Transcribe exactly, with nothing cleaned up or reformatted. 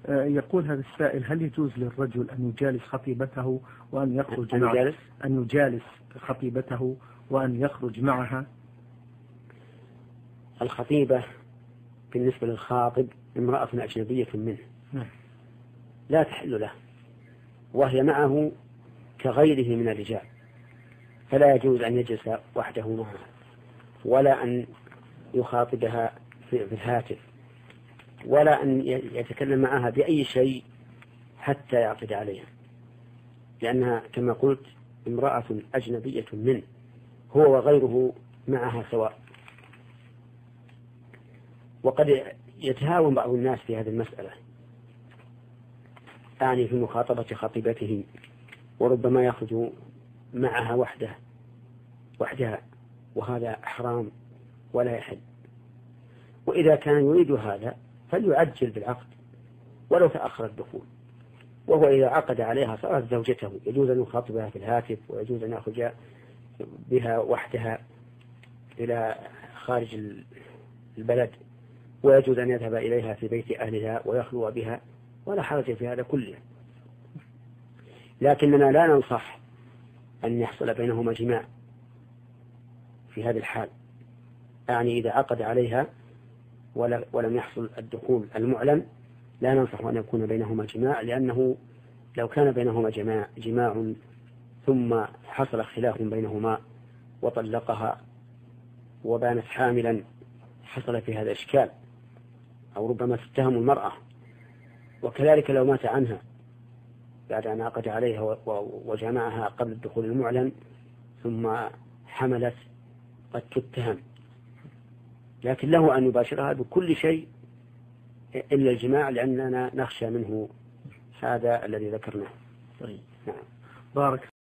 يقول هذا السائل: هل يجوز للرجل أن يجالس خطيبته وأن يخرج أن معها؟ يجالس أن يجالس خطيبته وأن يخرج معها. الخطيبة بالنسبة للخاطب امرأة أجنبية منه لا تحل له، وهي معه كغيره من الرجال، فلا يجوز أن يجلس وحده معها ولا أن يخاطبها في الهاتف ولا أن يتكلم معها بأي شيء حتى يعقد عليها، لأنها كما قلت امرأة أجنبية منه، هو وغيره معها سواء. وقد يتهاون بعض الناس في هذه المسألة، أعني في مخاطبة خطيبته، وربما يخرج معها وحده وحدها، وهذا حرام ولا يحل. وإذا كان يريد هذا فليعجل بالعقد ولو تأخر الدخول، وهو إذا عقد عليها صارت زوجته، يجوز أن يخاطبها في الهاتف، ويجوز أن يخرج بها وحدها إلى خارج البلد، ويجوز أن يذهب إليها في بيت أهلها ويخلو بها، ولا حرج في هذا كله. لكننا لا ننصح أن يحصل بينهما جماع في هذه الحال، يعني إذا عقد عليها ولم يحصل الدخول المعلن لا ننصح أن يكون بينهما جماع، لأنه لو كان بينهما جماع, جماع ثم حصل خلاف بينهما وطلقها وبانت حاملا حصل في هذا إشكال، أو ربما تتهم المرأة. وكذلك لو مات عنها بعد أن عقد عليها وجمعها قبل الدخول المعلن ثم حملت قد تتهم، لكن له أن يباشرها بكل شيء إلا الجماع، لأننا نخشى منه هذا الذي ذكرناه. طيب. نعم. بارك